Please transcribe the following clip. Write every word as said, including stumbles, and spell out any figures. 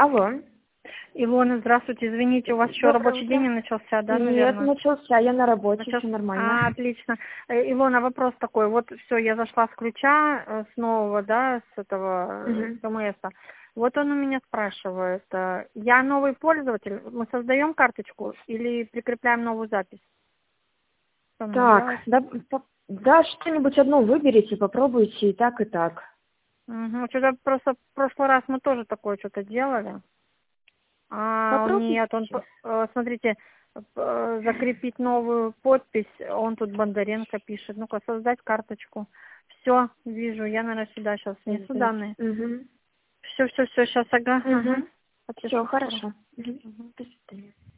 Алло. Илона, здравствуйте. Извините, у вас еще Доброе рабочий утро. день не начался, да, Нет, наверное? начался, я на работе, Начался? все А, нормально. отлично. Э, Илона, вопрос такой. Вот все, я зашла с ключа, э, с нового, да, с этого, э, Мгм. с МС. Вот он у меня спрашивает, э, я новый пользователь, мы создаем карточку или прикрепляем новую запись? Что мне Так, делать? да, по- да, что-нибудь одно выберите, попробуйте и так, и так. Угу. Что-то просто в прошлый раз мы тоже такое что-то делали. А, Попробуйте. нет, он, п- э, смотрите, э, закрепить новую подпись, он тут Бондаренко пишет. Ну-ка, создать карточку. Все, вижу, я, наверное, сюда сейчас внесу данные. Угу. Все, все, все, сейчас, ага, ага. Угу. Все, Подпишу скоро. хорошо. Мгм. Мгм. До свидания.